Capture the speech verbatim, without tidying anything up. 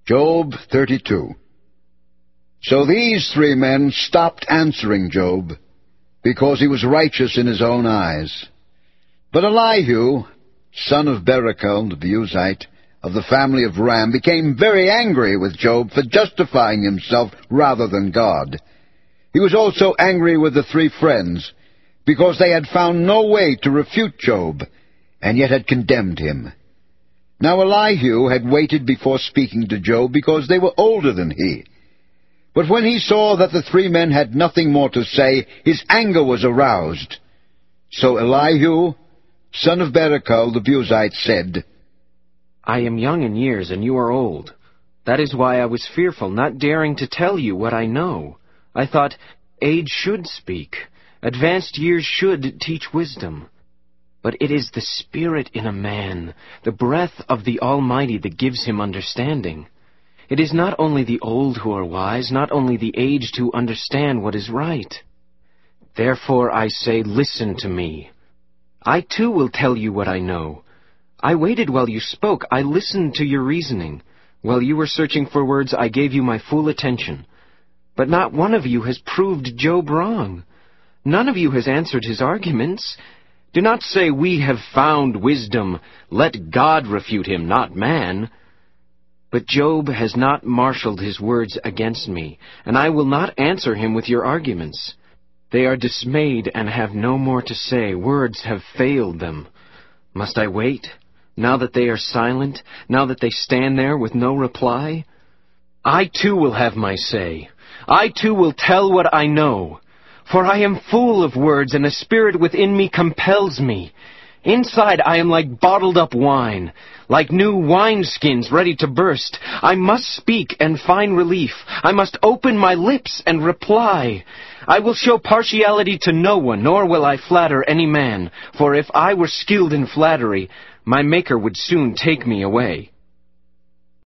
Job thirty-two. So these three men stopped answering Job, because he was righteous in his own eyes. But Elihu, son of Barachel, the Buzite, of the family of Ram, became very angry with Job for justifying himself rather than God. He was also angry with the three friends, because they had found no way to refute Job, and yet had condemned him. Now Elihu had waited before speaking to Job, because they were older than he. But when he saw that the three men had nothing more to say, his anger was aroused. So Elihu, son of Barachel the Buzite, said, I am young in years, and you are old. That is why I was fearful, not daring to tell you what I know. I thought, age should speak. Advanced years should teach wisdom. But it is the spirit in a man, the breath of the Almighty, that gives him understanding. It is not only the old who are wise, not only the aged who understand what is right. Therefore I say, listen to me. I too will tell you what I know. I waited while you spoke. I listened to your reasoning. While you were searching for words, I gave you my full attention. But not one of you has proved Job wrong. None of you has answered his arguments. Do not say, we have found wisdom. Let God refute him, not man. But Job has not marshaled his words against me, and I will not answer him with your arguments. They are dismayed and have no more to say. Words have failed them. Must I wait, now that they are silent, now that they stand there with no reply? I too will have my say. I too will tell what I know. For I am full of words, and a spirit within me compels me. Inside I am like bottled-up wine, like new wineskins ready to burst. I must speak and find relief. I must open my lips and reply. I will show partiality to no one, nor will I flatter any man. For if I were skilled in flattery, my Maker would soon take me away.